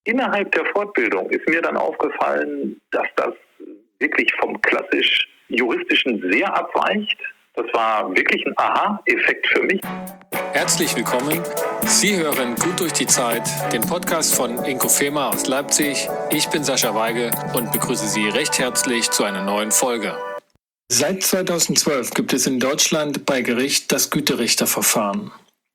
innerhalb der Fortbildung ist mir dann aufgefallen, dass das wirklich vom klassisch Juristischen sehr abweicht. Das war wirklich ein Aha-Effekt für mich. Herzlich willkommen. Sie hören Gut durch die Zeit, den Podcast von Inkofema aus Leipzig. Ich bin Sascha Weige und begrüße Sie recht herzlich zu einer neuen Folge. Seit 2012 gibt es in Deutschland bei Gericht das Güterichterverfahren.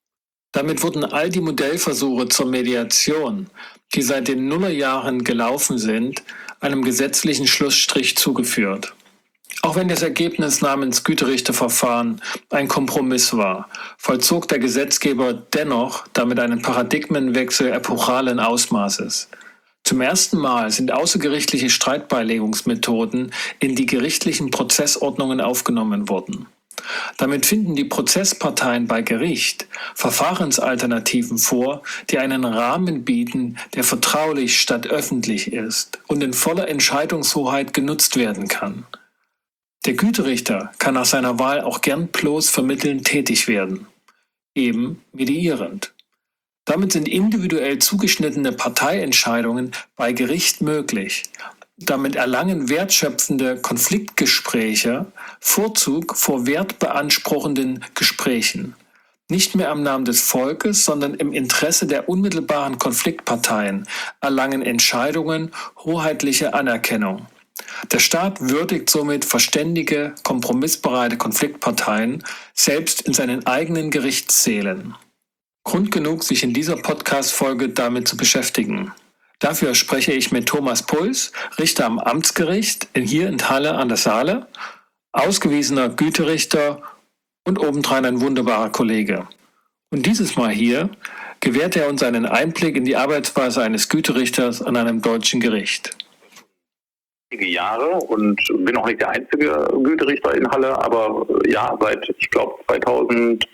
Damit wurden all die Modellversuche zur Mediation, die seit den Nullerjahren gelaufen sind, einem gesetzlichen Schlussstrich zugeführt. Auch wenn das Ergebnis namens Güterichterverfahren ein Kompromiss war, vollzog der Gesetzgeber dennoch damit einen Paradigmenwechsel epochalen Ausmaßes. Zum ersten Mal sind außergerichtliche Streitbeilegungsmethoden in die gerichtlichen Prozessordnungen aufgenommen worden. Damit finden die Prozessparteien bei Gericht Verfahrensalternativen vor, die einen Rahmen bieten, der vertraulich statt öffentlich ist und in voller Entscheidungshoheit genutzt werden kann. Der Güterichter kann nach seiner Wahl auch gern bloß vermittelnd tätig werden, eben mediierend. Damit sind individuell zugeschnittene Parteientscheidungen bei Gericht möglich. Damit erlangen wertschöpfende Konfliktgespräche Vorzug vor wertbeanspruchenden Gesprächen. Nicht mehr am Namen des Volkes, sondern im Interesse der unmittelbaren Konfliktparteien erlangen Entscheidungen hoheitliche Anerkennung. Der Staat würdigt somit verständige, kompromissbereite Konfliktparteien selbst in seinen eigenen Gerichtssälen. Grund genug, sich in dieser Podcast-Folge damit zu beschäftigen. Dafür spreche ich mit Thomas Puls, Richter am Amtsgericht hier in Halle an der Saale, ausgewiesener Güterichter und obendrein ein wunderbarer Kollege. Und dieses Mal hier gewährt er uns einen Einblick in die Arbeitsweise eines Güterichters an einem deutschen Gericht. Jahre und bin auch nicht der einzige Güterichter in Halle, aber ja, seit, ich glaube, 2005,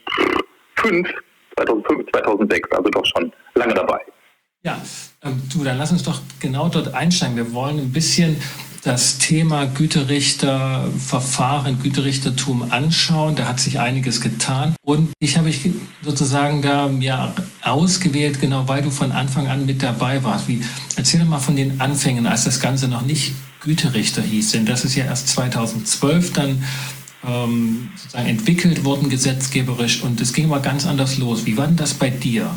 2006, also doch schon lange dabei. Ja, dann lass uns doch genau dort einsteigen. Wir wollen ein bisschen das Thema Güterichterverfahren, Güterichtertum anschauen. Da hat sich einiges getan. Und ich habe sozusagen da ausgewählt, genau weil du von Anfang an mit dabei warst. Erzähl doch mal von den Anfängen, als das Ganze noch nicht Güterichter hieß. Denn das ist ja erst 2012 dann sozusagen entwickelt worden, gesetzgeberisch. Und es ging mal ganz anders los. Wie war denn das bei dir?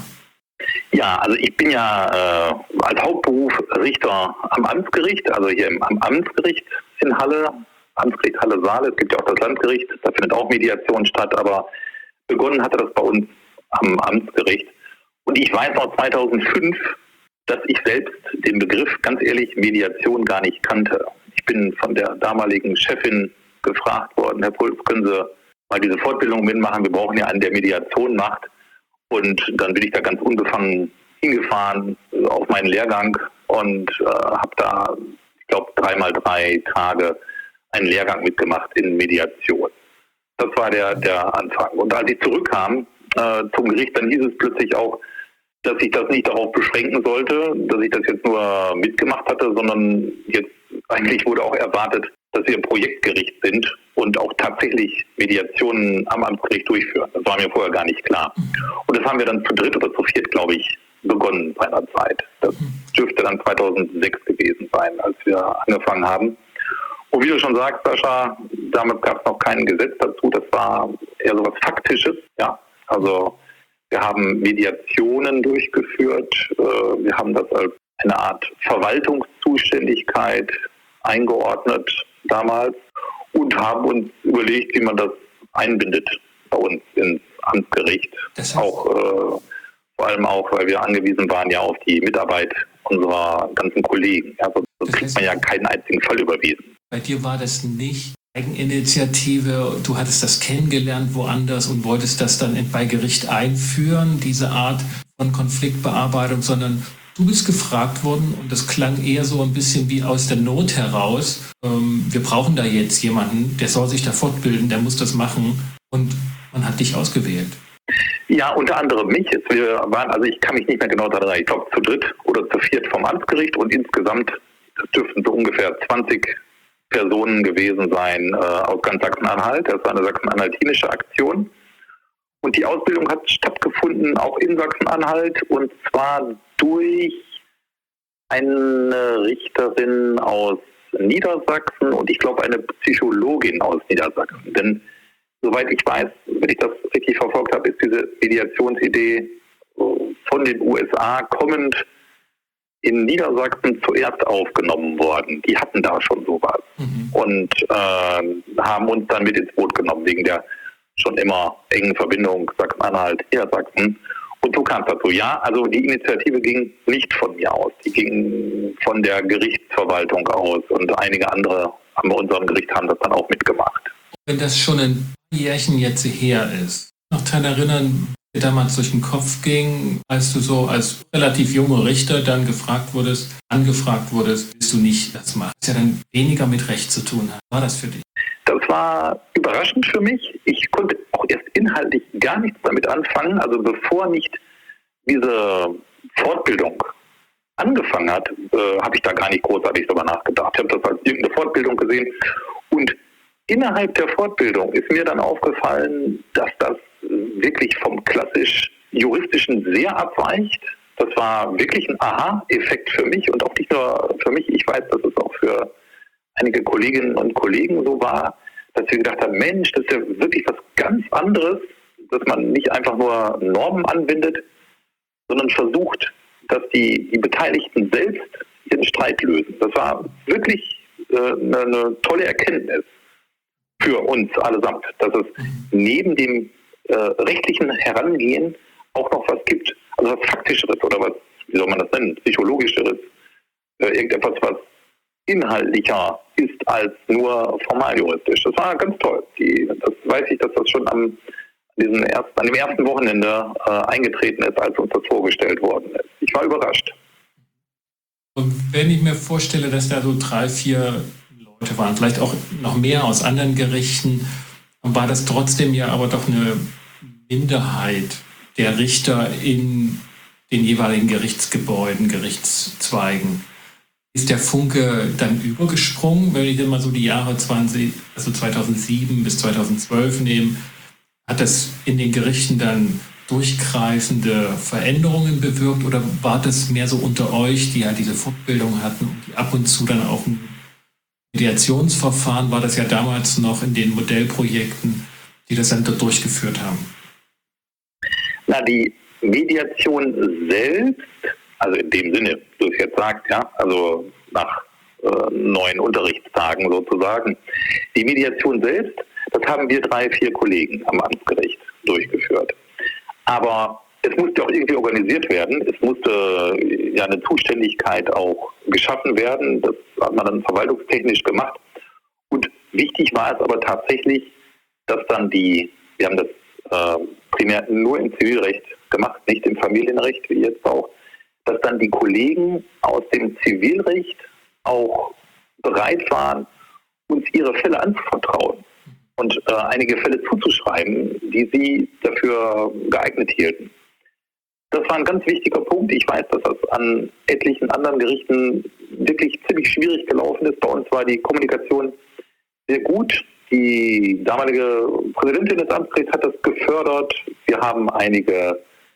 Ja, also ich bin ja als Hauptberuf Richter am Amtsgericht, also hier am Amtsgericht in Halle, Amtsgericht Halle-Saale. Es gibt ja auch das Landgericht, da findet auch Mediation statt, aber begonnen hatte das bei uns am Amtsgericht. Und ich weiß noch 2005, dass ich selbst den Begriff, ganz ehrlich, Mediation gar nicht kannte. Ich bin von der damaligen Chefin gefragt worden, Herr Puls, können Sie mal diese Fortbildung mitmachen? Wir brauchen ja einen, der Mediation macht. Und dann bin ich da ganz unbefangen hingefahren auf meinen Lehrgang und habe da, ich glaube, 3x3 Tage einen Lehrgang mitgemacht in Mediation. Das war der Anfang. Und als ich zurückkam zum Gericht, dann hieß es plötzlich auch, dass ich das nicht darauf beschränken sollte, dass ich das jetzt nur mitgemacht hatte, sondern jetzt eigentlich wurde auch erwartet, dass wir ein Projektgericht sind und auch tatsächlich Mediationen am Amtsgericht durchführen. Das war mir vorher gar nicht klar. Und das haben wir dann zu dritt oder zu viert, glaube ich, begonnen seinerzeit. Das dürfte dann 2006 gewesen sein, als wir angefangen haben. Und wie du schon sagst, Sascha, damals gab es noch kein Gesetz dazu. Das war eher so was Faktisches. Ja, also wir haben Mediationen durchgeführt. Wir haben das als eine Art Verwaltungszuständigkeit eingeordnet damals und haben uns überlegt, wie man das einbindet bei uns ins Amtsgericht. Das heißt, auch vor allem auch, weil wir angewiesen waren ja auf die Mitarbeit unserer ganzen Kollegen. Also das kriegt man ja keinen einzigen Fall überwiesen. Bei dir war das nicht Eigeninitiative, du hattest das kennengelernt woanders und wolltest das dann bei Gericht einführen, diese Art von Konfliktbearbeitung, sondern du bist gefragt worden und das klang eher so ein bisschen wie aus der Not heraus. Wir brauchen da jetzt jemanden, der soll sich da fortbilden, der muss das machen und man hat dich ausgewählt. Ja, unter anderem mich. Wir waren, also ich kann mich nicht mehr genau daran erinnern, ich glaube zu dritt oder zu viert vom Amtsgericht und insgesamt, das dürften so ungefähr 20 Personen gewesen sein aus ganz Sachsen-Anhalt. Das war eine sachsen-anhaltinische Aktion. Und die Ausbildung hat stattgefunden auch in Sachsen-Anhalt und zwar durch eine Richterin aus Niedersachsen und ich glaube eine Psychologin aus Niedersachsen. Denn soweit ich weiß, wenn ich das richtig verfolgt habe, ist diese Mediationsidee von den USA kommend in Niedersachsen zuerst aufgenommen worden. Die hatten da schon sowas und haben uns dann mit ins Boot genommen wegen der schon immer engen Verbindung Sachsen-Anhalt-Niedersachsen. Und so kam es dazu. Ja, also die Initiative ging nicht von mir aus. Die ging von der Gerichtsverwaltung aus und einige andere an unserem Gericht haben das dann auch mitgemacht. Wenn das schon ein Jährchen jetzt her ist, noch daran erinnern, wie dir damals durch den Kopf ging, als du so als relativ junger Richter dann angefragt wurdest, willst du nicht das machen? Das ja dann weniger mit Recht zu tun hat. War das für dich? Das war überraschend für mich. Ich konnte auch erst inhaltlich gar nichts damit anfangen. Also bevor nicht diese Fortbildung angefangen hat, habe ich da gar nicht großartig darüber nachgedacht. Ich habe das als irgendeine Fortbildung gesehen. Und innerhalb der Fortbildung ist mir dann aufgefallen, dass das wirklich vom klassisch Juristischen sehr abweicht. Das war wirklich ein Aha-Effekt für mich und auch nicht nur für mich. Ich weiß, dass es auch für einige Kolleginnen und Kollegen so war, dass wir gedacht haben, Mensch, das ist ja wirklich was ganz anderes, dass man nicht einfach nur Normen anwendet, sondern versucht, dass die Beteiligten selbst ihren Streit lösen. Das war wirklich eine tolle Erkenntnis für uns allesamt, dass es neben dem rechtlichen Herangehen auch noch was gibt, also was Faktischeres oder was, wie soll man das nennen, Psychologischeres, irgendetwas, was inhaltlicher ist als nur formaljuristisch. Das war ganz toll. Das weiß ich, dass das schon an dem ersten Wochenende eingetreten ist, als uns das vorgestellt worden ist. Ich war überrascht. Und wenn ich mir vorstelle, dass da so 3, 4 Leute waren, vielleicht auch noch mehr aus anderen Gerichten, war das trotzdem ja aber doch eine Minderheit der Richter in den jeweiligen Gerichtsgebäuden, Gerichtszweigen. Ist der Funke dann übergesprungen, wenn ich dann mal so die Jahre 2007 bis 2012 nehme? Hat das in den Gerichten dann durchgreifende Veränderungen bewirkt oder war das mehr so unter euch, die halt diese Fortbildung hatten und die ab und zu dann auch ein Mediationsverfahren, war das ja damals noch in den Modellprojekten, die das dann dort durchgeführt haben? Na, die Mediation selbst, also in dem Sinne, wie du es jetzt sagst, ja, also nach 9 Unterrichtstagen sozusagen. Die Mediation selbst, das haben wir 3, 4 Kollegen am Amtsgericht durchgeführt. Aber es musste auch irgendwie organisiert werden. Es musste ja eine Zuständigkeit auch geschaffen werden. Das hat man dann verwaltungstechnisch gemacht. Und wichtig war es aber tatsächlich, dass dann wir haben das primär nur im Zivilrecht gemacht, nicht im Familienrecht wie jetzt auch, dass dann die Kollegen aus dem Zivilrecht auch bereit waren, uns ihre Fälle anzuvertrauen und einige Fälle zuzuschreiben, die sie dafür geeignet hielten. Das war ein ganz wichtiger Punkt. Ich weiß, dass das an etlichen anderen Gerichten wirklich ziemlich schwierig gelaufen ist. Bei uns war die Kommunikation sehr gut. Die damalige Präsidentin des Amtsgerichts hat das gefördert. Wir haben einige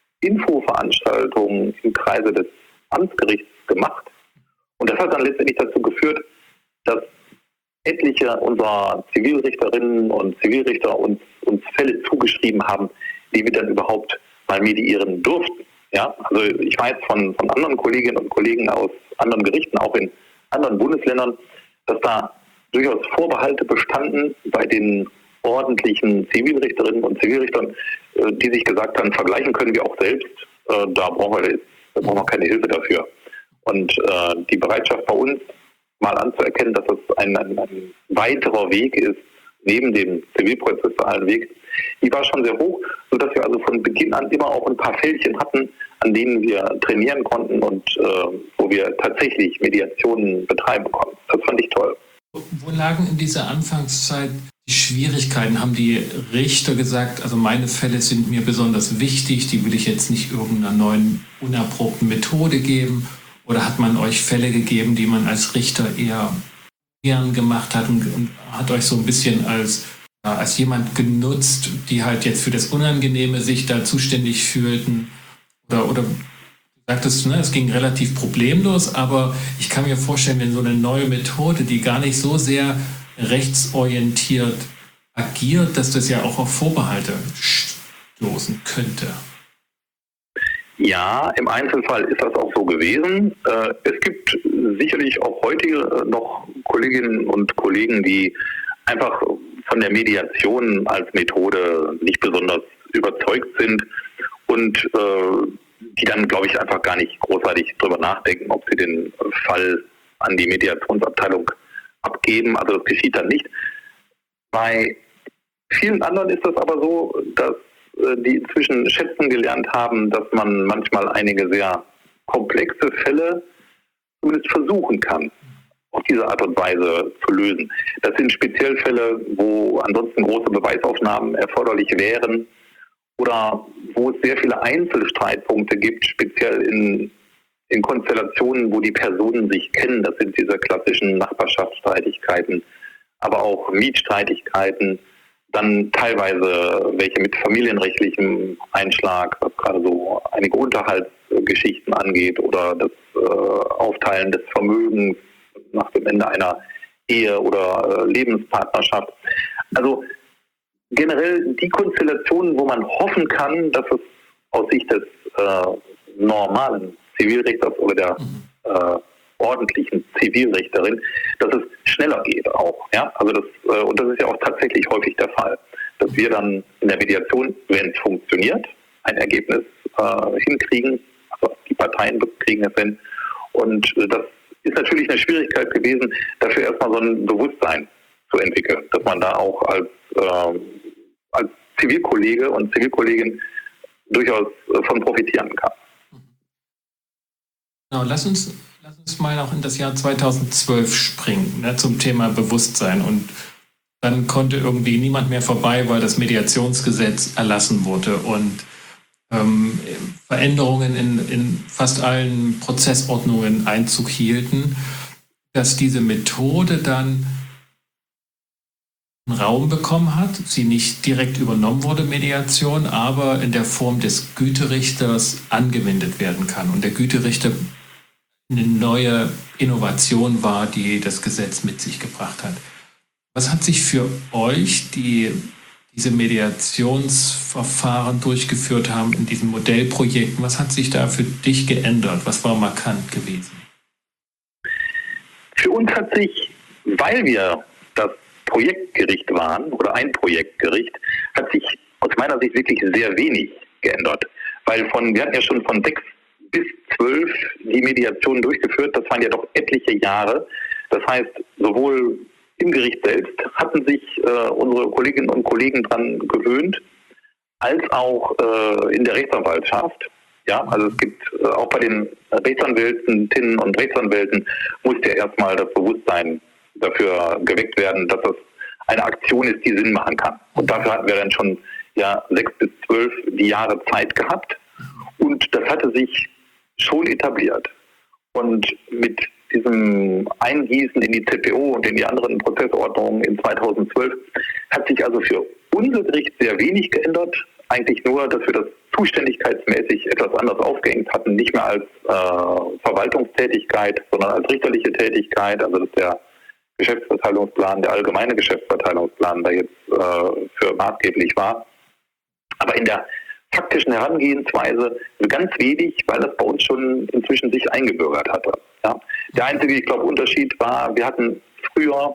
Infoveranstaltungen im Kreise des Amtsgerichts gemacht. Und das hat dann letztendlich dazu geführt, dass etliche unserer Zivilrichterinnen und Zivilrichter uns Fälle zugeschrieben haben, die wir dann überhaupt mal mediieren durften. Ja? Also ich weiß von anderen Kolleginnen und Kollegen aus anderen Gerichten, auch in anderen Bundesländern, dass da durchaus Vorbehalte bestanden bei den ordentlichen Zivilrichterinnen und Zivilrichtern, die sich gesagt haben, vergleichen können wir auch selbst, da brauchen wir keine Hilfe dafür. Und die Bereitschaft bei uns, mal anzuerkennen, dass es ein weiterer Weg ist, neben dem zivilprozessualen Weg, die war schon sehr hoch, sodass wir also von Beginn an immer auch ein paar Fältchen hatten, an denen wir trainieren konnten und wo wir tatsächlich Mediationen betreiben konnten. Das fand ich toll. Wo lagen in dieser Anfangszeit die Schwierigkeiten? Haben die Richter gesagt, also meine Fälle sind mir besonders wichtig, die will ich jetzt nicht irgendeiner neuen, unerprobten Methode geben? Oder hat man euch Fälle gegeben, die man als Richter eher gern gemacht hat und hat euch so ein bisschen als jemand genutzt, die halt jetzt für das Unangenehme sich da zuständig fühlten? Oder sagtest, ne, es ging relativ problemlos, aber ich kann mir vorstellen, wenn so eine neue Methode, die gar nicht so sehr rechtsorientiert agiert, dass das ja auch auf Vorbehalte stoßen könnte. Ja, im Einzelfall ist das auch so gewesen. Es gibt sicherlich auch heute noch Kolleginnen und Kollegen, die einfach von der Mediation als Methode nicht besonders überzeugt sind und die dann, glaube ich, einfach gar nicht großartig drüber nachdenken, ob sie den Fall an die Mediationsabteilung abgeben. Also das geschieht dann nicht. Bei vielen anderen ist das aber so, dass die inzwischen schätzen gelernt haben, dass man manchmal einige sehr komplexe Fälle zumindest versuchen kann, auf diese Art und Weise zu lösen. Das sind speziell Fälle, wo ansonsten große Beweisaufnahmen erforderlich wären oder wo es sehr viele Einzelstreitpunkte gibt, speziell in Konstellationen, wo die Personen sich kennen. Das sind diese klassischen Nachbarschaftsstreitigkeiten, aber auch Mietstreitigkeiten, dann teilweise welche mit familienrechtlichem Einschlag, was gerade so einige Unterhaltsgeschichten angeht oder das Aufteilen des Vermögens nach dem Ende einer Ehe oder Lebenspartnerschaft. Also generell die Konstellationen, wo man hoffen kann, dass es aus Sicht des normalen Zivilrichters oder der ordentlichen Zivilrichterin, dass es schneller geht auch. Ja? Also und das ist ja auch tatsächlich häufig der Fall, dass wir dann in der Mediation, wenn es funktioniert, ein Ergebnis hinkriegen, also die Parteien kriegen es hin. Und das ist natürlich eine Schwierigkeit gewesen, dafür erstmal so ein Bewusstsein zu entwickeln, dass man da auch als Zivilkollege und Zivilkollegin durchaus von profitieren kann. Genau, lass uns mal auch in das Jahr 2012 springen, ne, zum Thema Bewusstsein. Und dann konnte irgendwie niemand mehr vorbei, weil das Mediationsgesetz erlassen wurde und Veränderungen in fast allen Prozessordnungen Einzug hielten, dass diese Methode dann einen Raum bekommen hat, sie nicht direkt übernommen wurde, Mediation, aber in der Form des Güterichters angewendet werden kann. Und der Güterichter eine neue Innovation war, die das Gesetz mit sich gebracht hat. Was hat sich für euch, die diese Mediationsverfahren durchgeführt haben in diesen Modellprojekten, was hat sich da für dich geändert? Was war markant gewesen? Für uns hat sich, weil wir das Projektgericht waren oder ein Projektgericht, hat sich aus meiner Sicht wirklich sehr wenig geändert. Weil wir hatten ja schon von 6 bis 12 die Mediation durchgeführt, das waren ja doch etliche Jahre. Das heißt, sowohl im Gericht selbst hatten sich unsere Kolleginnen und Kollegen dran gewöhnt, als auch in der Rechtsanwaltschaft. Ja, also es gibt auch bei den Rechtsanwältinnen und Rechtsanwälten musste ja erstmal das Bewusstsein dafür geweckt werden, dass das eine Aktion ist, die Sinn machen kann. Und dafür hatten wir dann schon 6 bis 12 die Jahre Zeit gehabt. Und das hatte sich schon etabliert. Und mit diesem Eingießen in die ZPO und in die anderen Prozessordnungen in 2012 hat sich also für unser Gericht sehr wenig geändert. Eigentlich nur, dass wir das zuständigkeitsmäßig etwas anders aufgehängt hatten, nicht mehr als Verwaltungstätigkeit, sondern als richterliche Tätigkeit. Also dass der Geschäftsverteilungsplan, der allgemeine Geschäftsverteilungsplan da jetzt für maßgeblich war. Aber in der faktischen Herangehensweise ganz wenig, weil das bei uns schon inzwischen sich eingebürgert hatte. Ja. Der einzige, ich glaube, Unterschied war, wir hatten früher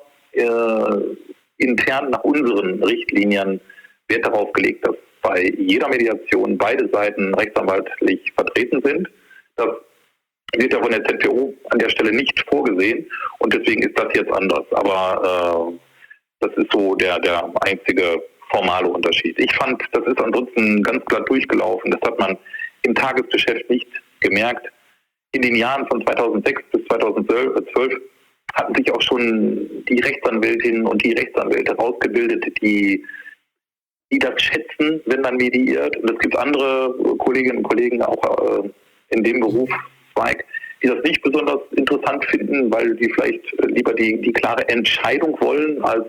intern nach unseren Richtlinien Wert darauf gelegt, dass bei jeder Mediation beide Seiten rechtsanwaltlich vertreten sind. Das wird ja von der ZPO an der Stelle nicht vorgesehen und deswegen ist das jetzt anders. Aber das ist so der einzige formale Unterschied. Ich fand, das ist ansonsten ganz glatt durchgelaufen. Das hat man im Tagesgeschäft nicht gemerkt. In den Jahren von 2006 bis 2012 hatten sich auch schon die Rechtsanwältinnen und die Rechtsanwälte rausgebildet, die das schätzen, wenn man mediiert. Und es gibt andere Kolleginnen und Kollegen auch in dem Berufszweig, die das nicht besonders interessant finden, weil die vielleicht lieber die klare Entscheidung wollen, als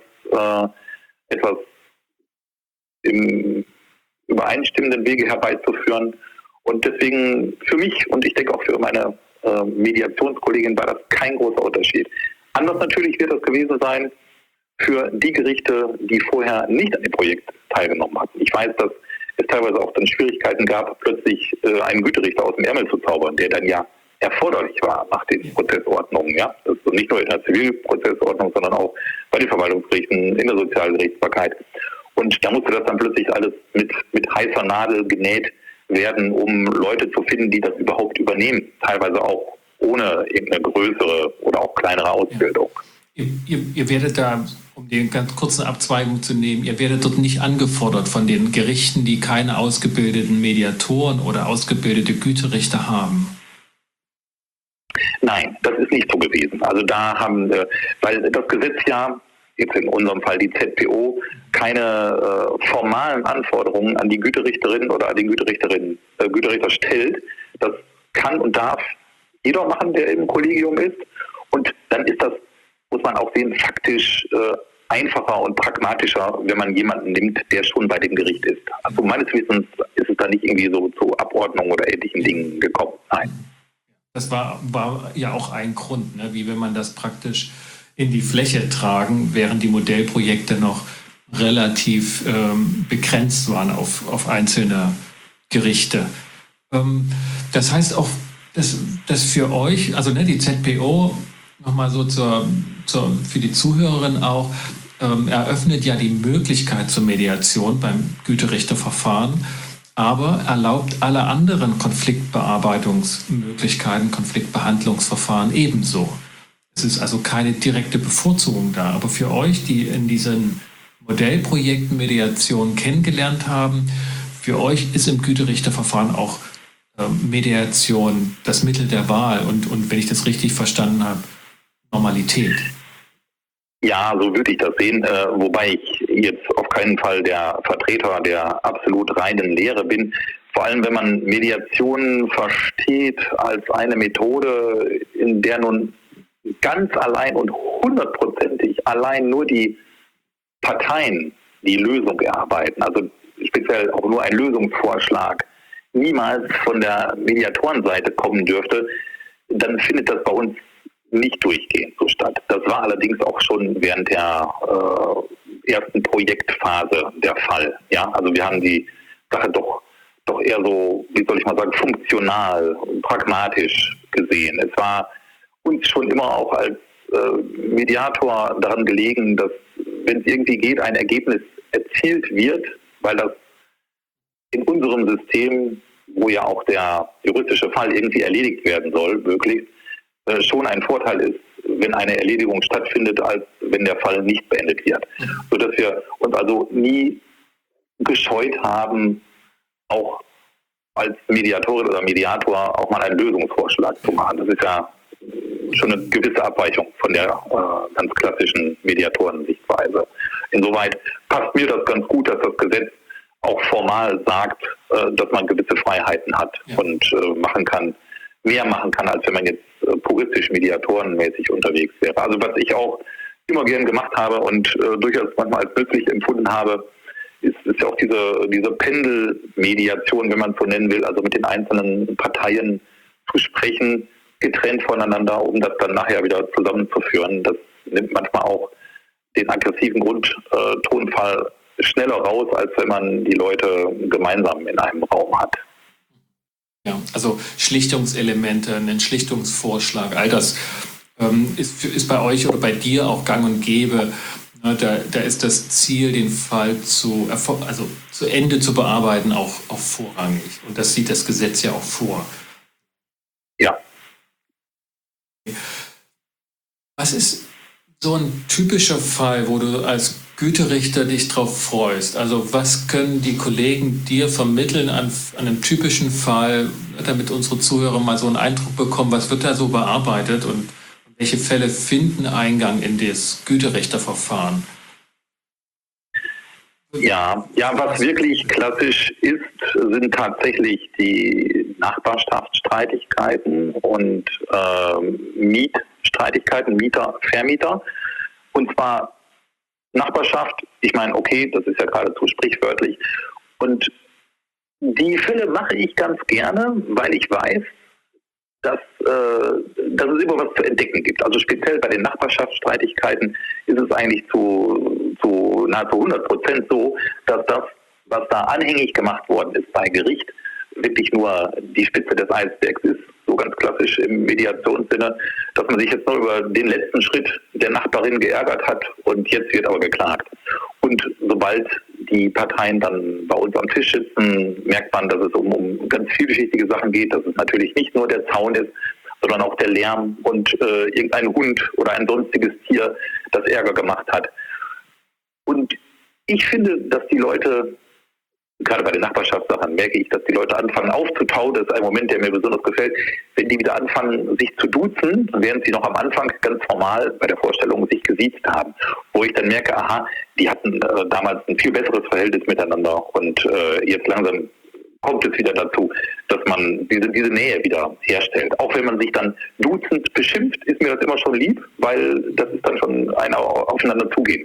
etwas im übereinstimmenden Wege herbeizuführen. Und deswegen für mich und ich denke auch für meine Mediationskollegin war das kein großer Unterschied. Anders natürlich wird das gewesen sein für die Gerichte, die vorher nicht an dem Projekt teilgenommen hatten. Ich weiß, dass es teilweise auch dann Schwierigkeiten gab, plötzlich einen Güterichter aus dem Ärmel zu zaubern, der dann ja erforderlich war nach den Prozessordnungen. Ja? Das ist nicht nur in der Zivilprozessordnung, sondern auch bei den Verwaltungsgerichten, in der Sozialgerichtsbarkeit. Und da musste das dann plötzlich alles mit heißer Nadel genäht werden, um Leute zu finden, die das überhaupt übernehmen. Teilweise auch ohne irgendeine größere oder auch kleinere Ausbildung. Ja. Ihr werdet da, um die ganz kurze Abzweigung zu nehmen, ihr werdet dort nicht angefordert von den Gerichten, die keine ausgebildeten Mediatoren oder ausgebildete Güterichter haben. Nein, das ist nicht so gewesen. Also da haben, weil das Gesetz ja, jetzt in unserem Fall die ZPO, keine formalen Anforderungen an die Güterichterin oder an den Güterichter stellt. Das kann und darf jeder machen, der im Kollegium ist. Und dann ist das, muss man auch sehen, faktisch einfacher und pragmatischer, wenn man jemanden nimmt, der schon bei dem Gericht ist. Also meines Wissens ist es da nicht irgendwie so zu Abordnung oder ähnlichen Dingen gekommen. Nein. Das war ja auch ein Grund, ne? Wie wenn man das praktisch in die Fläche tragen, während die Modellprojekte noch relativ begrenzt waren auf einzelne Gerichte. Das heißt auch, dass für euch, also ne, die ZPO, nochmal so für die Zuhörerin auch, eröffnet ja die Möglichkeit zur Mediation beim Güterichterverfahren, aber erlaubt alle anderen Konfliktbearbeitungsmöglichkeiten, Konfliktbehandlungsverfahren ebenso. Es ist also keine direkte Bevorzugung da. Aber für euch, die in diesen Modellprojekten Mediation kennengelernt haben, für euch ist im Güterichterverfahren auch Mediation das Mittel der Wahl und wenn ich das richtig verstanden habe, Normalität. Ja, so würde ich das sehen, wobei ich jetzt auf keinen Fall der Vertreter der absolut reinen Lehre bin. Vor allem, wenn man Mediation versteht als eine Methode, in der nun ganz allein und 100%ig allein nur die Parteien die Lösung erarbeiten, also speziell auch nur ein Lösungsvorschlag, niemals von der Mediatorenseite kommen dürfte, dann findet das bei uns nicht durchgehend so statt. Das war allerdings auch schon während der ersten Projektphase der Fall. Ja, also wir haben die Sache doch eher so, wie soll ich mal sagen, funktional, pragmatisch gesehen. Es war uns schon immer auch als Mediator daran gelegen, dass, wenn es irgendwie geht, ein Ergebnis erzielt wird, weil das in unserem System, wo ja auch der juristische Fall irgendwie erledigt werden soll, möglichst, schon ein Vorteil ist, wenn eine Erledigung stattfindet, als wenn der Fall nicht beendet wird. Sodass wir uns also nie gescheut haben, auch als Mediatorin oder Mediator auch mal einen Lösungsvorschlag zu machen. Das ist ja schon eine gewisse Abweichung von der ganz klassischen Mediatoren-Sichtweise. Insoweit passt mir das ganz gut, dass das Gesetz auch formal sagt, dass man gewisse Freiheiten hat und mehr machen kann, als wenn man jetzt puristisch mediatorenmäßig unterwegs wäre. Also was ich auch immer gern gemacht habe und durchaus manchmal als nützlich empfunden habe, ist ja auch diese Pendelmediation, wenn man es so nennen will, also mit den einzelnen Parteien zu sprechen, getrennt voneinander, um das dann nachher wieder zusammenzuführen. Das nimmt manchmal auch den aggressiven Grundtonfall schneller raus, als wenn man die Leute gemeinsam in einem Raum hat. Ja, also Schlichtungselemente, einen Schlichtungsvorschlag, all das ist bei euch oder bei dir auch gang und gäbe. Da ist das Ziel, den Fall zu Ende zu bearbeiten, auch vorrangig. Und das sieht das Gesetz ja auch vor. Ja. Was ist so ein typischer Fall, wo du als Güterichter dich drauf freust? Also was können die Kollegen dir vermitteln an einem typischen Fall, damit unsere Zuhörer mal so einen Eindruck bekommen, was wird da so bearbeitet und welche Fälle finden Eingang in das Güterichterverfahren? Ja, was wirklich klassisch ist, sind tatsächlich die Nachbarschaftsstreitigkeiten und Mietstreitigkeiten, Mieter, Vermieter. Und zwar Nachbarschaft, ich meine, okay, das ist ja geradezu sprichwörtlich. Und Die Fälle mache ich ganz gerne, weil ich weiß, dass es immer was zu entdecken gibt. Also speziell bei den Nachbarschaftsstreitigkeiten ist es eigentlich zu nahezu 100% so, dass das, was da anhängig gemacht worden ist bei Gericht, wirklich nur die Spitze des Eisbergs ist, so ganz klassisch im Mediationssinne, dass man sich jetzt nur über den letzten Schritt der Nachbarin geärgert hat und jetzt wird aber geklagt. Und sobald die Parteien dann bei uns am Tisch sitzen, merkt man, dass es um ganz vielschichtige Sachen geht, dass es natürlich nicht nur der Zaun ist, sondern auch der Lärm und irgendein Hund oder ein sonstiges Tier, das Ärger gemacht hat. Und ich finde, dass die Leute, gerade bei den Nachbarschaftssachen merke ich, dass die Leute anfangen aufzutauen. Das ist ein Moment, der mir besonders gefällt. Wenn die wieder anfangen, sich zu duzen, während sie noch am Anfang ganz formal bei der Vorstellung sich gesiezt haben. Wo ich dann merke, aha, die hatten damals ein viel besseres Verhältnis miteinander und jetzt langsam kommt es wieder dazu, dass man diese Nähe wieder herstellt. Auch wenn man sich dann duzend beschimpft, ist mir das immer schon lieb, weil das ist dann schon ein aufeinander zugehen.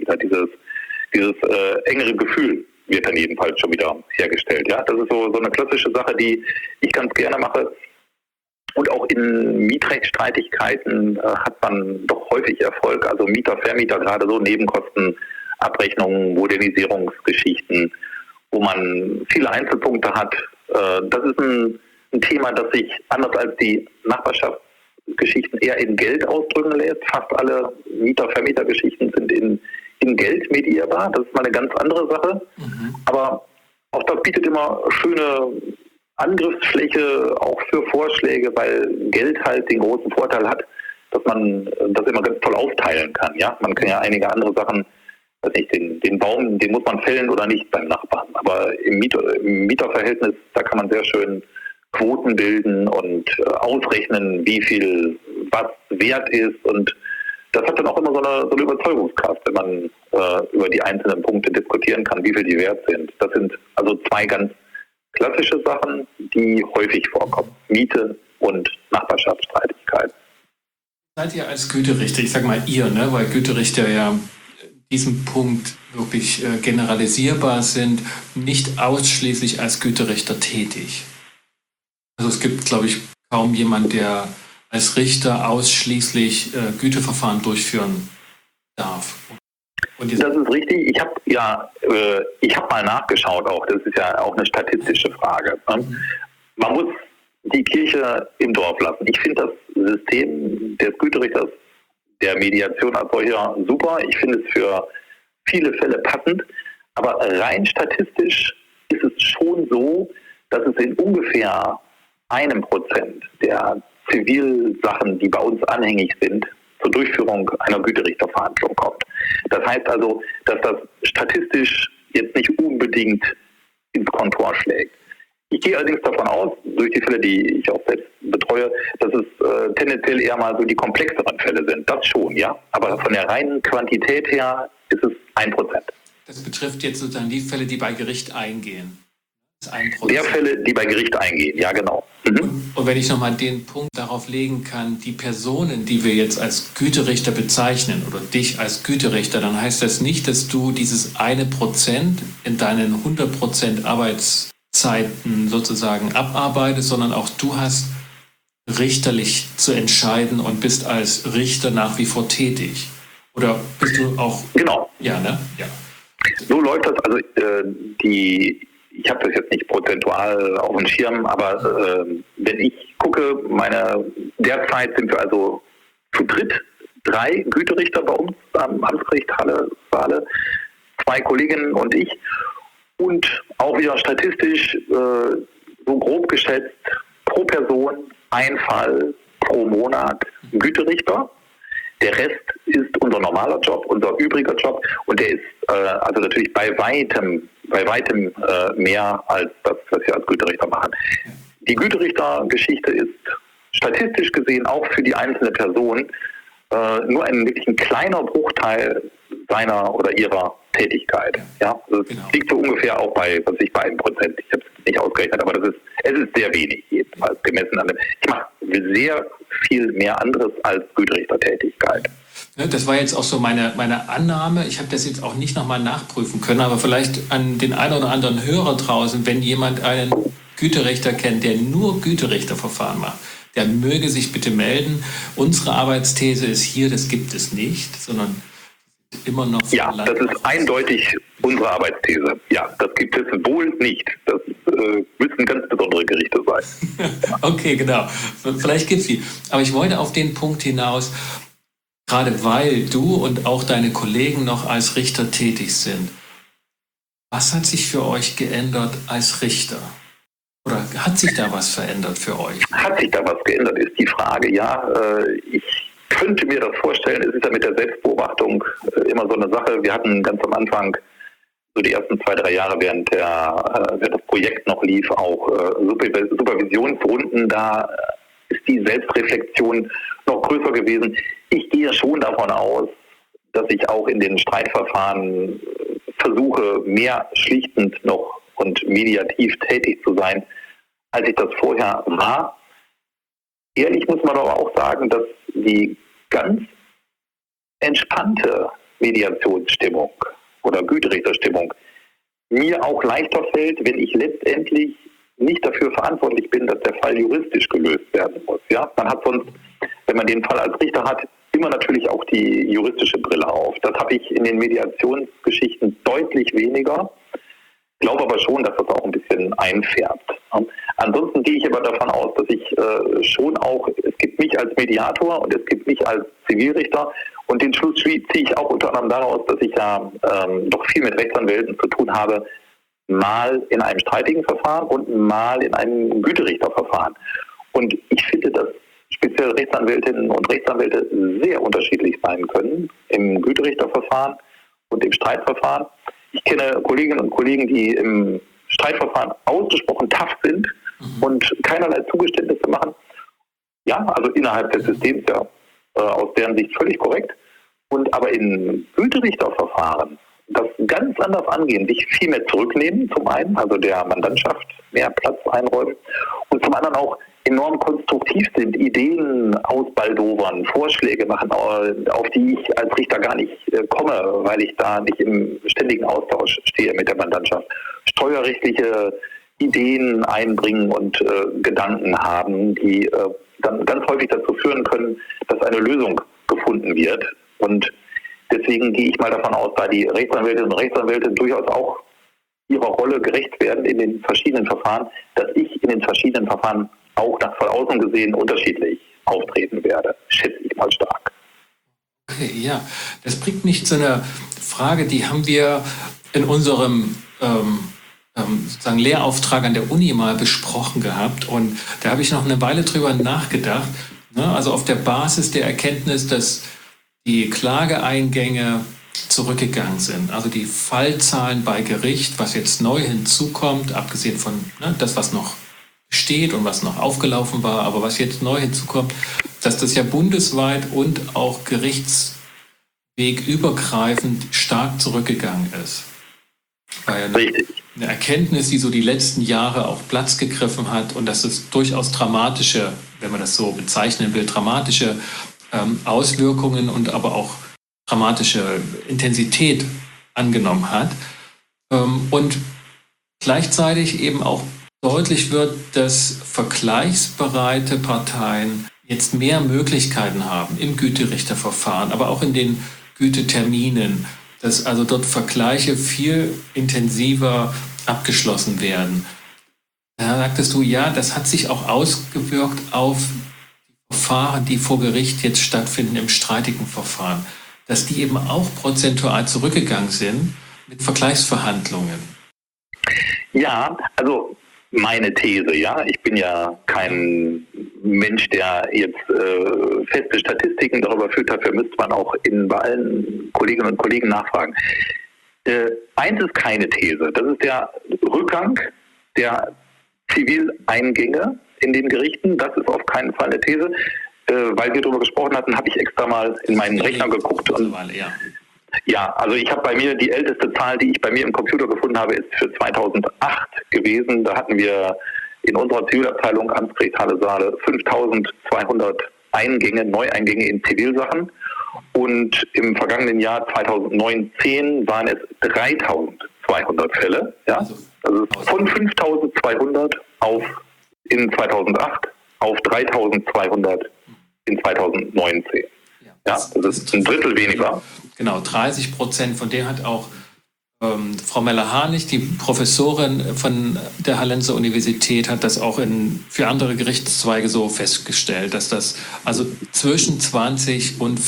Dieses engere Gefühl wird dann jedenfalls schon wieder hergestellt. Ja, das ist so eine klassische Sache, die ich ganz gerne mache. Und auch in Mietrechtsstreitigkeiten hat man doch häufig Erfolg. Also Mieter, Vermieter, gerade so Nebenkostenabrechnungen, Modernisierungsgeschichten, wo man viele Einzelpunkte hat. Das ist ein Thema, das sich anders als die Nachbarschaftsgeschichten eher in Geld ausdrücken lässt. Fast alle Mieter-Vermieter-Geschichten sind in Geld medierbar. Das ist mal eine ganz andere Sache. Aber auch das bietet immer schöne Angriffsfläche, auch für Vorschläge, weil Geld halt den großen Vorteil hat, dass man das immer ganz toll aufteilen kann. Ja, man kann ja einige andere Sachen, weiß nicht, den Baum, den muss man fällen oder nicht beim Nachbarn. Aber im Mieterverhältnis, da kann man sehr schön Quoten bilden und ausrechnen, wie viel was wert ist, und das hat dann auch immer so eine Überzeugungskraft, wenn man über die einzelnen Punkte diskutieren kann, wie viel die wert sind. Das sind also zwei ganz klassische Sachen, die häufig vorkommen. Miete und Nachbarschaftsstreitigkeit. Seid ihr als Güterichter, ich sag mal ihr, ne, weil Güterichter ja diesem Punkt wirklich generalisierbar sind, nicht ausschließlich als Güterichter tätig? Also es gibt, glaube ich, kaum jemand, der als Richter ausschließlich Güterverfahren durchführen darf. Das ist richtig. Ich habe mal nachgeschaut auch. Das ist ja auch eine statistische Frage. Man muss die Kirche im Dorf lassen. Ich finde das System des Güterichters, der Mediation als solcher, super. Ich finde es für viele Fälle passend. Aber rein statistisch ist es schon so, dass es in ungefähr 1% der Zivilsachen, die bei uns anhängig sind, zur Durchführung einer Güterichterverhandlung kommt. Das heißt also, dass das statistisch jetzt nicht unbedingt ins Kontor schlägt. Ich gehe allerdings davon aus, durch die Fälle, die ich auch selbst betreue, dass es tendenziell eher mal so die komplexeren Fälle sind. Das schon, ja. Aber von der reinen Quantität her ist es 1%. Das betrifft jetzt sozusagen die Fälle, die bei Gericht eingehen. Der Fälle, die bei Gericht eingehen, ja genau. Und wenn ich nochmal den Punkt darauf legen kann, die Personen, die wir jetzt als Güterichter bezeichnen oder dich als Güterichter, dann heißt das nicht, dass du dieses 1% in deinen 100% Arbeitszeiten sozusagen abarbeitest, sondern auch du hast richterlich zu entscheiden und bist als Richter nach wie vor tätig. Oder bist du auch... Genau. Ja, ne? Ja. So läuft das. Also ich habe das jetzt nicht prozentual auf dem Schirm, aber wenn ich gucke, derzeit sind wir also zu dritt, 3 Güterichter bei uns am Amtsgericht Halle, Saale, 2 Kolleginnen und ich. Und auch wieder statistisch so grob geschätzt pro Person ein Fall pro Monat Güterichter. Der Rest ist unser normaler Job, unser übriger Job, und der ist also natürlich bei weitem mehr als das, was wir als Güterichter machen. Die Güterichtergeschichte ist statistisch gesehen auch für die einzelne Person nur wirklich ein kleiner Bruchteil seiner oder ihrer Tätigkeit. Ja, also es liegt so ungefähr auch bei 1%. Ich habe es nicht ausgerechnet, aber es ist sehr wenig jedenfalls gemessen an dem. Ich mache sehr viel mehr anderes als Güterichtertätigkeit. Das war jetzt auch so meine Annahme. Ich habe das jetzt auch nicht nochmal nachprüfen können, aber vielleicht an den einen oder anderen Hörer draußen, wenn jemand einen Güterichter kennt, der nur Güterichterverfahren macht, der möge sich bitte melden. Unsere Arbeitsthese ist hier, das gibt es nicht, sondern immer noch... Ja, das ist eindeutig unsere Arbeitsthese. Ja, das gibt es wohl nicht. Das müssen ganz besondere Gerichte sein. Okay, genau. Vielleicht gibt es die. Aber ich wollte auf den Punkt hinaus, gerade weil du und auch deine Kollegen noch als Richter tätig sind. Was hat sich für euch geändert als Richter? Oder hat sich da was verändert für euch? Hat sich da was geändert, ist die Frage. Ja, ich könnte mir das vorstellen. Es ist ja mit der Selbstbeobachtung immer so eine Sache. Wir hatten ganz am Anfang, so die ersten 2-3 Jahre, während das Projekt noch lief, auch Supervisionsrunden. Da ist die Selbstreflexion noch größer gewesen. Ich gehe schon davon aus, dass ich auch in den Streitverfahren versuche, mehr schlichtend noch und mediativ tätig zu sein, als ich das vorher war. Ehrlich muss man aber auch sagen, dass die ganz entspannte Mediationsstimmung oder Güterichterstimmung mir auch leichter fällt, wenn ich letztendlich nicht dafür verantwortlich bin, dass der Fall juristisch gelöst werden muss. Ja? Man hat sonst, wenn man den Fall als Richter hat, immer natürlich auch die juristische Brille auf. Das habe ich in den Mediationsgeschichten deutlich weniger. Ich glaube aber schon, dass das auch ein bisschen einfärbt. Ansonsten gehe ich aber davon aus, dass ich schon auch, es gibt mich als Mediator und es gibt mich als Zivilrichter und den Schluss ziehe ich auch unter anderem daraus, dass ich ja doch viel mit Rechtsanwälten zu tun habe, mal in einem streitigen Verfahren und mal in einem Güterichterverfahren. Und ich finde, dass speziell Rechtsanwältinnen und Rechtsanwälte sehr unterschiedlich sein können im Güterichterverfahren und im Streitverfahren. Ich kenne Kolleginnen und Kollegen, die im Streitverfahren ausgesprochen tough sind und keinerlei Zugeständnisse machen. Ja, also innerhalb des Systems ja aus deren Sicht völlig korrekt. Und aber in Güterichterverfahren das ganz anders angehen, sich viel mehr zurücknehmen, zum einen, also der Mandantschaft mehr Platz einräumen und zum anderen auch enorm konstruktiv sind, Ideen ausbaldowern, Vorschläge machen, auf die ich als Richter gar nicht komme, weil ich da nicht im ständigen Austausch stehe mit der Mandantschaft. Steuerrechtliche Ideen einbringen und Gedanken haben, die dann ganz häufig dazu führen können, dass eine Lösung gefunden wird. Und deswegen gehe ich mal davon aus, da die Rechtsanwältinnen und Rechtsanwälte durchaus auch ihrer Rolle gerecht werden in den verschiedenen Verfahren, dass ich in den verschiedenen Verfahren auch nach von außen gesehen unterschiedlich auftreten werde, schätze ich mal stark. Okay, ja, das bringt mich zu einer Frage, die haben wir in unserem sozusagen Lehrauftrag an der Uni mal besprochen gehabt und da habe ich noch eine Weile drüber nachgedacht. Ne? Also auf der Basis der Erkenntnis, dass die Klageeingänge zurückgegangen sind, also die Fallzahlen bei Gericht, was jetzt neu hinzukommt, abgesehen von das, was noch steht und was noch aufgelaufen war, aber was jetzt neu hinzukommt, dass das ja bundesweit und auch gerichtswegübergreifend stark zurückgegangen ist. Richtig. Eine Erkenntnis, die so die letzten Jahre auch Platz gegriffen hat und dass es durchaus dramatische, wenn man das so bezeichnen will, dramatische Auswirkungen und aber auch dramatische Intensität angenommen hat. Und gleichzeitig eben auch deutlich wird, dass vergleichsbereite Parteien jetzt mehr Möglichkeiten haben im Güterichterverfahren, aber auch in den Güteterminen, dass also dort Vergleiche viel intensiver abgeschlossen werden. Da sagtest du, ja, das hat sich auch ausgewirkt auf die Verfahren, die vor Gericht jetzt stattfinden im streitigen Verfahren, dass die eben auch prozentual zurückgegangen sind mit Vergleichsverhandlungen. Ja, also meine These, ja, ich bin ja kein Mensch, der jetzt feste Statistiken darüber führt, dafür müsste man auch bei allen Kolleginnen und Kollegen nachfragen. Eins ist keine These, das ist der Rückgang der Zivileingänge in den Gerichten, das ist auf keinen Fall eine These. Weil wir darüber gesprochen hatten, habe ich extra mal in meinen Rechner geguckt. Und ja, also ich habe bei mir die älteste Zahl, die ich bei mir im Computer gefunden habe, ist für 2008 gewesen. Da hatten wir in unserer Zivilabteilung Amtsgericht Halle-Saale 5.200 Eingänge, Neueingänge in Zivilsachen. Und im vergangenen Jahr 2019 waren es 3.200 Fälle. Ja? Also von 5.200 in 2008 auf 3.200 in 2019. Ja, das ist ein Drittel weniger. Genau, 30%. Von der hat auch Frau Meller-Harnig, die Professorin von der Hallenser Universität, hat das auch für andere Gerichtszweige so festgestellt, dass das also zwischen 20% und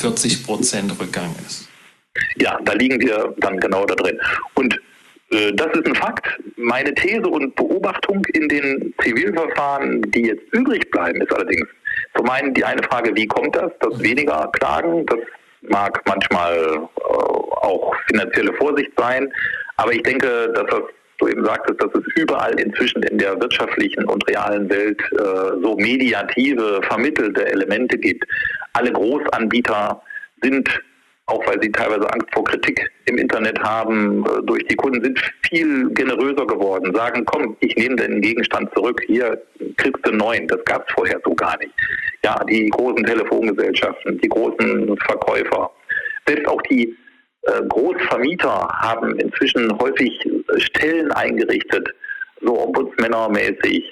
40% Rückgang ist. Ja, da liegen wir dann genau da drin. Und das ist ein Fakt. Meine These und Beobachtung in den Zivilverfahren, die jetzt übrig bleiben, ist allerdings zum einen die eine Frage, wie kommt das, dass weniger klagen? Das mag manchmal auch finanzielle Vorsicht sein, aber ich denke, dass das, du eben sagtest, dass es überall inzwischen in der wirtschaftlichen und realen Welt so mediative, vermittelte Elemente gibt. Alle Großanbieter sind, auch weil sie teilweise Angst vor Kritik im Internet haben, durch die Kunden, sind viel generöser geworden, sagen, komm, ich nehme den Gegenstand zurück, hier kriegst du 9, das gab es vorher so gar nicht. Ja, die großen Telefongesellschaften, die großen Verkäufer, selbst auch die Großvermieter haben inzwischen häufig Stellen eingerichtet, so ombudsmännermäßig,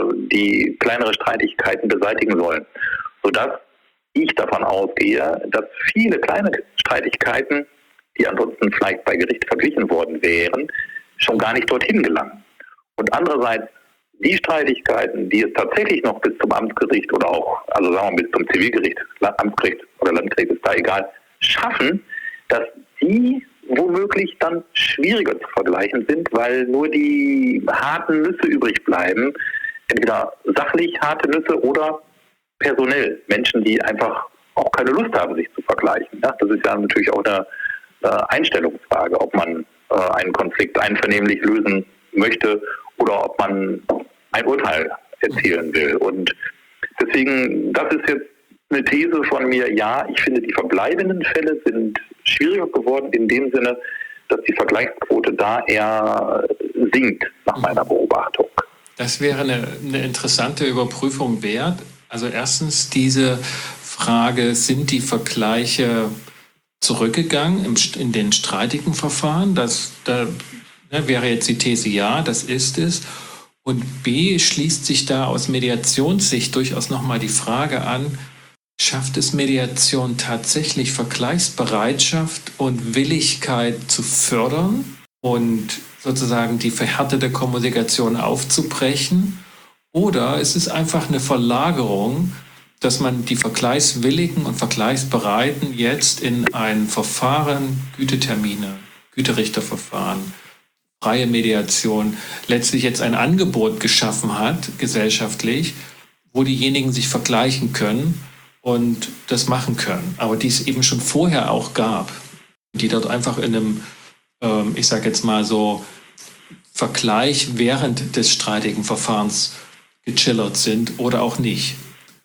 die kleinere Streitigkeiten beseitigen sollen, sodass ich davon ausgehe, dass viele kleine Streitigkeiten, die ansonsten vielleicht bei Gericht verglichen worden wären, schon gar nicht dorthin gelangen. Und andererseits die Streitigkeiten, die es tatsächlich noch bis zum Amtsgericht oder auch, also sagen wir bis zum Zivilgericht, Amtsgericht oder Landgericht, ist da egal, schaffen, dass die womöglich dann schwieriger zu vergleichen sind, weil nur die harten Nüsse übrig bleiben, entweder sachlich harte Nüsse oder personell Menschen, die einfach auch keine Lust haben, sich zu vergleichen. Ja, das ist ja natürlich auch eine Einstellungsfrage, ob man einen Konflikt einvernehmlich lösen möchte oder ob man ein Urteil erzielen will. Und deswegen, das ist jetzt eine These von mir, ja, ich finde, die verbleibenden Fälle sind schwieriger geworden in dem Sinne, dass die Vergleichsquote da eher sinkt, nach meiner Beobachtung. Das wäre eine interessante Überprüfung wert. Also erstens diese Frage, sind die Vergleiche zurückgegangen in den streitigen Verfahren? Da wäre jetzt die These, ja, das ist es. Und B, schließt sich da aus Mediationssicht durchaus nochmal die Frage an, schafft es Mediation tatsächlich Vergleichsbereitschaft und Willigkeit zu fördern und sozusagen die verhärtete Kommunikation aufzubrechen? Oder ist es einfach eine Verlagerung, dass man die Vergleichswilligen und Vergleichsbereiten jetzt in ein Verfahren, Gütetermine, Güterichterverfahren, freie Mediation, letztlich jetzt ein Angebot geschaffen hat, gesellschaftlich, wo diejenigen sich vergleichen können und das machen können, aber die es eben schon vorher auch gab, die dort einfach in einem, ich sage jetzt mal so, Vergleich während des streitigen Verfahrens gechillert sind oder auch nicht.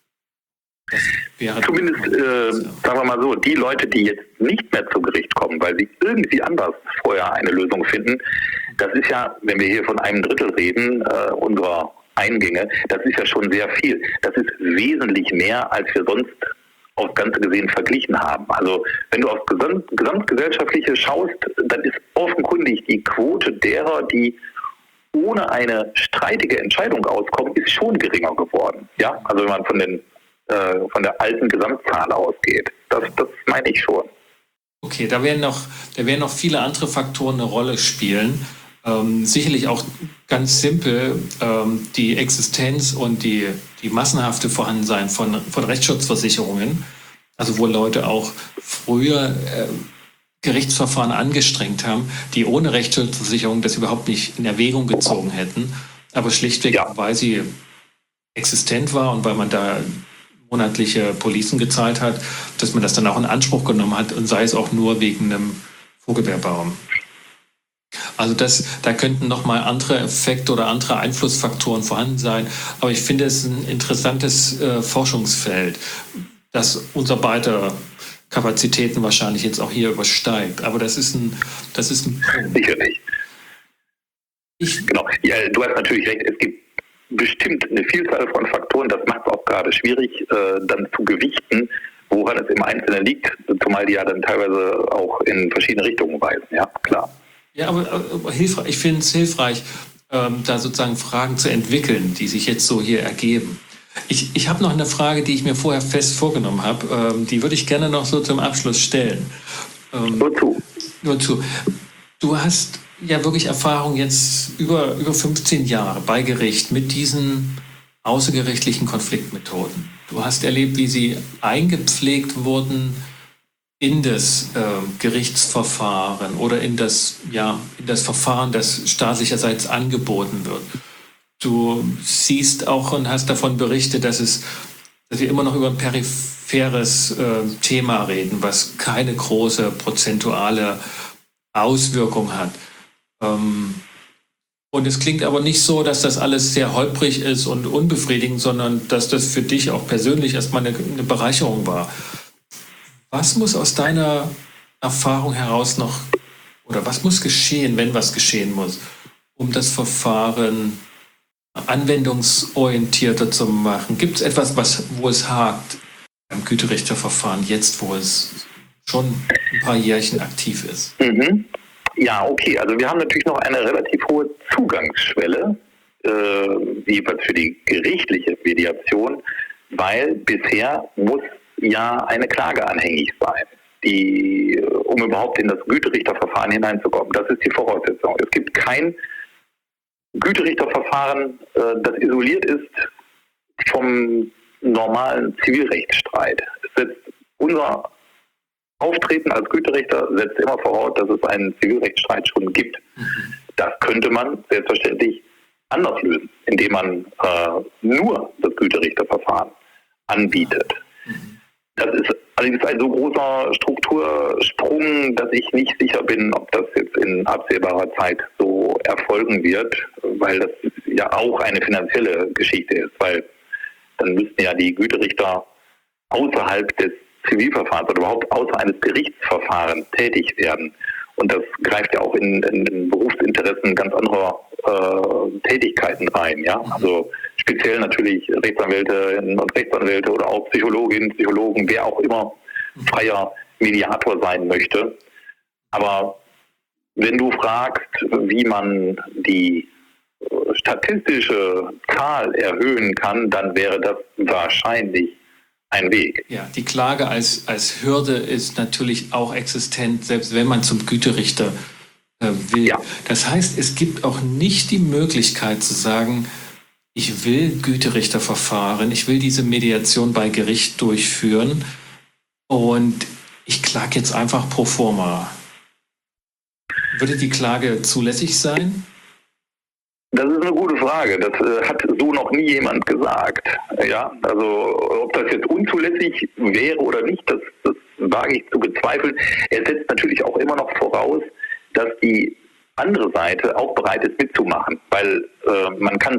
Zumindest, sagen wir mal so, die Leute, die jetzt nicht mehr zu Gericht kommen, weil sie irgendwie anders vorher eine Lösung finden, das ist ja, wenn wir hier von einem Drittel reden, unserer Eingänge, das ist ja schon sehr viel. Das ist wesentlich mehr, als wir sonst aufs Ganze gesehen verglichen haben. Also wenn du aufs Gesamtgesellschaftliche schaust, dann ist offenkundig die Quote derer, die ohne eine streitige Entscheidung auskommen, ist schon geringer geworden. Ja, also wenn man von der alten Gesamtzahl ausgeht. Das meine ich schon. Okay, da werden noch viele andere Faktoren eine Rolle spielen. Sicherlich auch ganz simpel die Existenz und die massenhafte Vorhandensein von Rechtsschutzversicherungen, also wo Leute auch früher Gerichtsverfahren angestrengt haben, die ohne Rechtsschutzversicherung das überhaupt nicht in Erwägung gezogen hätten, aber schlichtweg, weil sie existent war und weil man da monatliche Policen gezahlt hat, dass man das dann auch in Anspruch genommen hat und sei es auch nur wegen einem Vogelbeerbaum. Also da könnten nochmal andere Effekte oder andere Einflussfaktoren vorhanden sein. Aber ich finde es ein interessantes Forschungsfeld, das unser beider Kapazitäten wahrscheinlich jetzt auch hier übersteigt. Aber das ist ein Punkt. Sicherlich. Genau. Ja, du hast natürlich recht, es gibt bestimmt eine Vielzahl von Faktoren, das macht es auch gerade schwierig, dann zu gewichten, woran es im Einzelnen liegt, zumal die ja dann teilweise auch in verschiedene Richtungen weisen, ja, klar. Ja, aber hilfreich, ich finde es hilfreich, da sozusagen Fragen zu entwickeln, die sich jetzt so hier ergeben. Ich habe noch eine Frage, die ich mir vorher fest vorgenommen habe. Die würde ich gerne noch so zum Abschluss stellen. Nur zu. Du hast ja wirklich Erfahrung jetzt über 15 Jahre bei Gericht mit diesen außergerichtlichen Konfliktmethoden. Du hast erlebt, wie sie eingepflegt wurden in das Gerichtsverfahren oder in das Verfahren, das staatlicherseits angeboten wird. Du siehst auch und hast davon berichtet, dass wir immer noch über ein peripheres Thema reden, was keine große prozentuale Auswirkung hat. Und es klingt aber nicht so, dass das alles sehr holprig ist und unbefriedigend, sondern dass das für dich auch persönlich erstmal eine Bereicherung war. Was muss aus deiner Erfahrung heraus noch, oder was muss geschehen, wenn was geschehen muss, um das Verfahren anwendungsorientierter zu machen? Gibt es etwas, wo es hakt beim Güterichterverfahren jetzt, wo es schon ein paar Jährchen aktiv ist? Mhm. Ja, okay. Also wir haben natürlich noch eine relativ hohe Zugangsschwelle, jedenfalls für die gerichtliche Mediation, weil bisher muss ja eine Klage anhängig sein, um überhaupt in das Güterichterverfahren hineinzukommen. Das ist die Voraussetzung. Es gibt kein Güterichterverfahren, das isoliert ist vom normalen Zivilrechtsstreit. Unser Auftreten als Güterichter setzt immer voraus, dass es einen Zivilrechtsstreit schon gibt. Das könnte man selbstverständlich anders lösen, indem man nur das Güterichterverfahren anbietet. Das ist allerdings ein so großer Struktursprung, dass ich nicht sicher bin, ob das jetzt in absehbarer Zeit so erfolgen wird, weil das ja auch eine finanzielle Geschichte ist, weil dann müssten ja die Güterichter außerhalb des Zivilverfahrens oder überhaupt außer eines Gerichtsverfahrens tätig werden. Und das greift ja auch in Berufsinteressen ganz anderer Tätigkeiten rein. Ja? Also speziell natürlich Rechtsanwältinnen und Rechtsanwälte oder auch Psychologinnen, Psychologen, wer auch immer freier Mediator sein möchte. Aber wenn du fragst, wie man die statistische Zahl erhöhen kann, dann wäre das wahrscheinlich ein Weg. Ja, die Klage als Hürde ist natürlich auch existent, selbst wenn man zum Güterichter will. Ja. Das heißt, es gibt auch nicht die Möglichkeit zu sagen, ich will Güterichterverfahren, ich will diese Mediation bei Gericht durchführen und ich klage jetzt einfach pro forma. Würde die Klage zulässig sein? Das ist eine gute Frage. Das hat so noch nie jemand gesagt. Ja, also ob das jetzt unzulässig wäre oder nicht, das wage ich zu bezweifeln. Es setzt natürlich auch immer noch voraus, dass die andere Seite auch bereit ist mitzumachen, weil man kann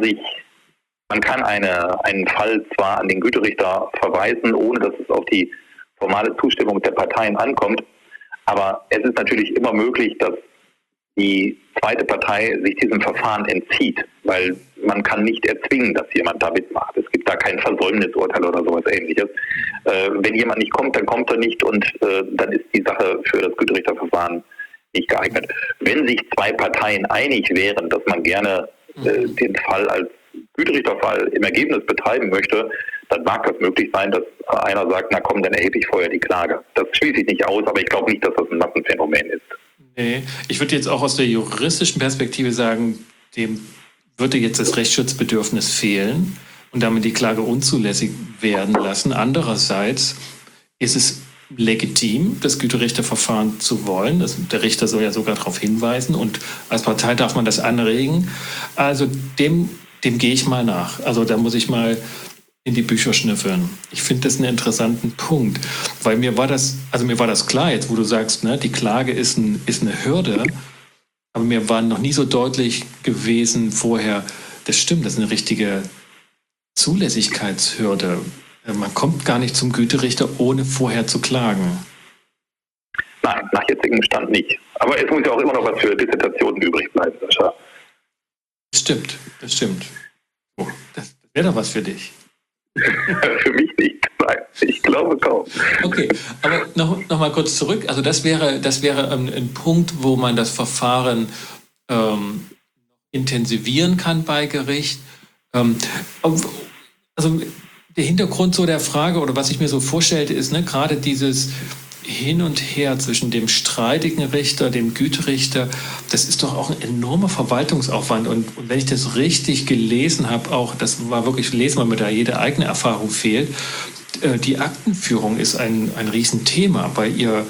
einen Fall zwar an den Güterichter verweisen, ohne dass es auf die formale Zustimmung der Parteien ankommt, aber es ist natürlich immer möglich, dass die zweite Partei sich diesem Verfahren entzieht, weil man kann nicht erzwingen, dass jemand da mitmacht. Es gibt da kein Versäumnisurteil oder sowas Ähnliches. Wenn jemand nicht kommt, dann kommt er nicht und dann ist die Sache für das Güterichterverfahren nicht geeignet. Wenn sich zwei Parteien einig wären, dass man gerne den Fall als Güterichterfall im Ergebnis betreiben möchte, dann mag das möglich sein, dass einer sagt, na komm, dann erhebe ich vorher die Klage. Das schließe ich nicht aus, aber ich glaube nicht, dass das ein Massenphänomen ist. Nee, ich würde jetzt auch aus der juristischen Perspektive sagen, dem würde jetzt das Rechtsschutzbedürfnis fehlen und damit die Klage unzulässig werden lassen. Andererseits ist es legitim, das Güterichterverfahren zu wollen. Der Richter soll ja sogar darauf hinweisen und als Partei darf man das anregen. Also dem gehe ich mal nach. Also da muss ich mal in die Bücher schnüffeln. Ich finde das einen interessanten Punkt, weil mir war das klar jetzt, wo du sagst, ne, die Klage ist eine Hürde, aber mir war noch nie so deutlich gewesen vorher, das stimmt, das ist eine richtige Zulässigkeitshürde. Man kommt gar nicht zum Güterichter, ohne vorher zu klagen. Nein, nach jetzigem Stand nicht. Aber es muss ja auch immer noch was für Dissertationen übrig bleiben, Sascha. Das stimmt. Oh, das wäre doch was für dich. Für mich nicht, nein. Ich glaube kaum. Okay, aber noch mal kurz zurück. Also das wäre ein Punkt, wo man das Verfahren intensivieren kann bei Gericht. Also der Hintergrund so der Frage oder was ich mir so vorstellte, ist gerade dieses Hin und Her zwischen dem streitigen Richter, dem Güterichter, das ist doch auch ein enormer Verwaltungsaufwand. Und wenn ich das richtig gelesen habe, auch, das war wirklich lesen, weil mir da jede eigene Erfahrung fehlt, die Aktenführung ist ein Riesenthema, weil ihr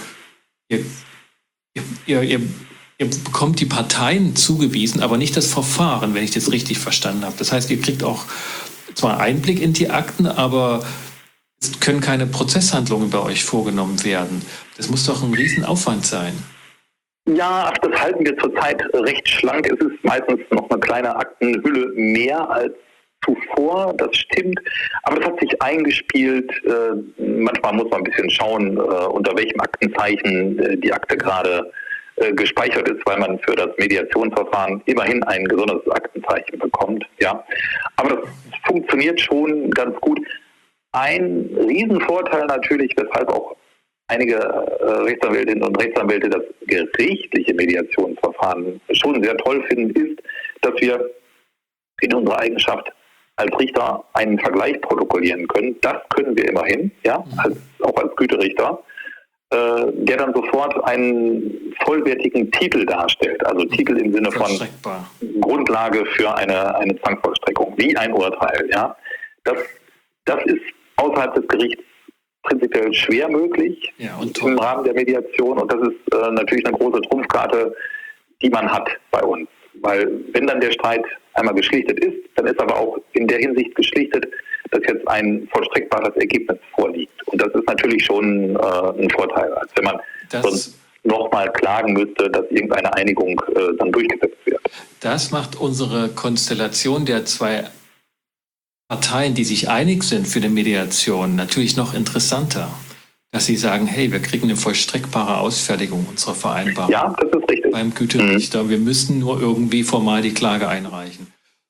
bekommt die Parteien zugewiesen, aber nicht das Verfahren, wenn ich das richtig verstanden habe. Das heißt, ihr kriegt auch zwar Einblick in die Akten, aber es können keine Prozesshandlungen bei euch vorgenommen werden. Das muss doch ein Riesenaufwand sein. Ja, das halten wir zurzeit recht schlank. Es ist meistens noch eine kleine Aktenhülle mehr als zuvor, das stimmt. Aber das hat sich eingespielt. Manchmal muss man ein bisschen schauen, unter welchem Aktenzeichen die Akte gerade gespeichert ist, weil man für das Mediationsverfahren immerhin ein gesondertes Aktenzeichen bekommt. Ja. Aber das funktioniert schon ganz gut. Ein Riesenvorteil natürlich, weshalb auch einige Rechtsanwältinnen und Rechtsanwälte das gerichtliche Mediationsverfahren schon sehr toll finden, ist, dass wir in unserer Eigenschaft als Richter einen Vergleich protokollieren können. Das können wir immerhin, ja, auch als Güterichter, der dann sofort einen vollwertigen Titel darstellt. Also Titel im Sinne von Grundlage für eine Zwangsvollstreckung, wie ein Urteil. Ja. Das ist außerhalb des Gerichts prinzipiell schwer möglich im Rahmen der Mediation. Und das ist natürlich eine große Trumpfkarte, die man hat bei uns. Weil wenn dann der Streit einmal geschlichtet ist, dann ist aber auch in der Hinsicht geschlichtet, dass jetzt ein vollstreckbares Ergebnis vorliegt. Und das ist natürlich schon ein Vorteil, als wenn man sonst nochmal klagen müsste, dass irgendeine Einigung dann durchgesetzt wird. Das macht unsere Konstellation der zwei Parteien, die sich einig sind für die Mediation, natürlich noch interessanter. Dass sie sagen, hey, wir kriegen eine vollstreckbare Ausfertigung unserer Vereinbarung. Ja, das ist richtig. Beim Güterichter. Wir müssen nur irgendwie formal die Klage einreichen.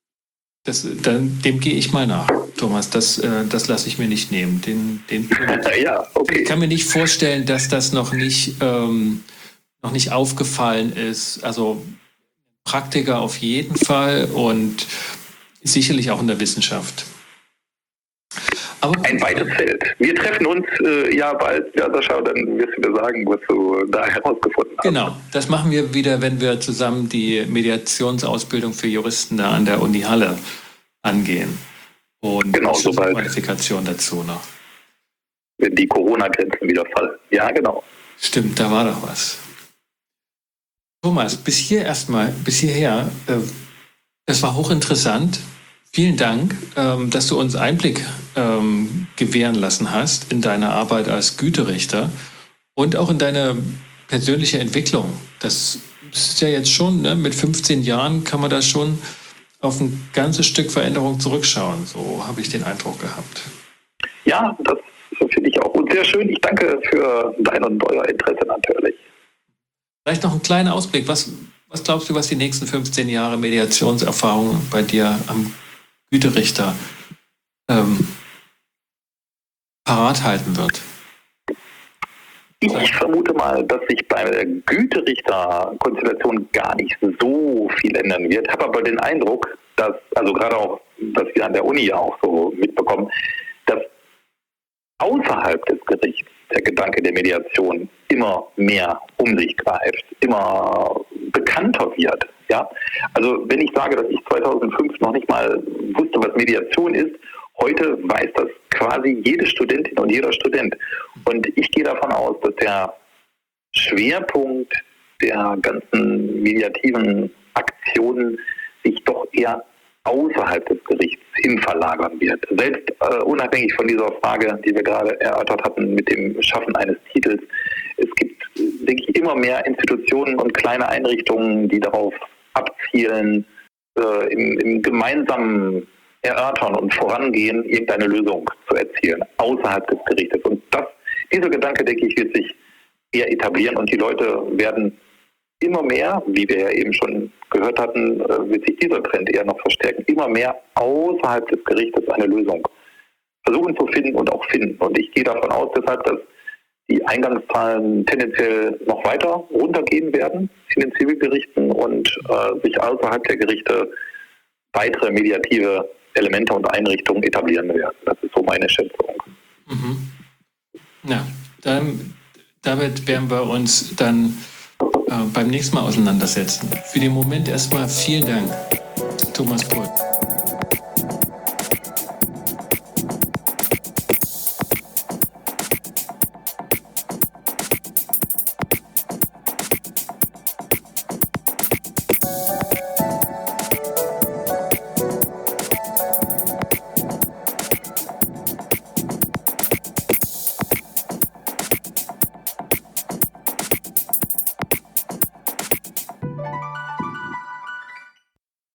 Dem gehe ich mal nach, Thomas. Das lasse ich mir nicht nehmen. Ja, okay. Ich kann mir nicht vorstellen, dass das noch nicht aufgefallen ist. Also Praktiker auf jeden Fall und sicherlich auch in der Wissenschaft. Aber ein weites Feld. Wir treffen uns ja bald, ja Sascha, dann wirst du mir sagen, was du da herausgefunden hast. Genau, das machen wir wieder, wenn wir zusammen die Mediationsausbildung für Juristen da an der Uni Halle angehen. Und genau, sobald Qualifikation dazu noch. Wenn die Corona-Grenzen wieder fallen. Ja, genau. Stimmt, da war doch was. Thomas, bis hierher, das war hochinteressant. Vielen Dank, dass du uns Einblick gewähren lassen hast in deine Arbeit als Güterichter und auch in deine persönliche Entwicklung. Das ist ja jetzt schon, mit 15 Jahren kann man da schon auf ein ganzes Stück Veränderung zurückschauen. So habe ich den Eindruck gehabt. Ja, das finde ich auch. Und sehr schön. Ich danke für dein und euer Interesse natürlich. Vielleicht noch ein kleiner Ausblick. Was glaubst du, was die nächsten 15 Jahre Mediationserfahrung bei dir am Güterichter parat halten wird? Ich vermute mal, dass sich bei der Güterichter-Konstellation gar nicht so viel ändern wird. Ich habe aber den Eindruck, dass, also gerade auch, dass wir an der Uni ja auch so mitbekommen, dass außerhalb des Gerichts der Gedanke der Mediation immer mehr um sich greift, immer bekannter wird. Ja? Also wenn ich sage, dass ich 2005 noch nicht mal wusste, was Mediation ist, heute weiß das quasi jede Studentin und jeder Student. Und ich gehe davon aus, dass der Schwerpunkt der ganzen mediativen Aktionen sich doch eher außerhalb des Gerichts hin verlagern wird. Selbst unabhängig von dieser Frage, die wir gerade erörtert hatten mit dem Schaffen eines Titels. Es gibt, denke ich, immer mehr Institutionen und kleine Einrichtungen, die darauf abzielen, im gemeinsamen Erörtern und Vorangehen irgendeine Lösung zu erzielen, außerhalb des Gerichtes. Und dieser Gedanke, denke ich, wird sich eher etablieren und die Leute werden immer mehr, wie wir ja eben schon gehört hatten, wird sich dieser Trend eher noch verstärken, immer mehr außerhalb des Gerichtes eine Lösung versuchen zu finden und auch finden. Und ich gehe davon aus deshalb, dass die Eingangszahlen tendenziell noch weiter runtergehen werden in den Zivilgerichten und sich außerhalb der Gerichte weitere mediative Elemente und Einrichtungen etablieren werden. Das ist so meine Schätzung. Mhm. Ja, damit werden wir uns dann beim nächsten Mal auseinandersetzen. Für den Moment erstmal vielen Dank, Thomas Pohl.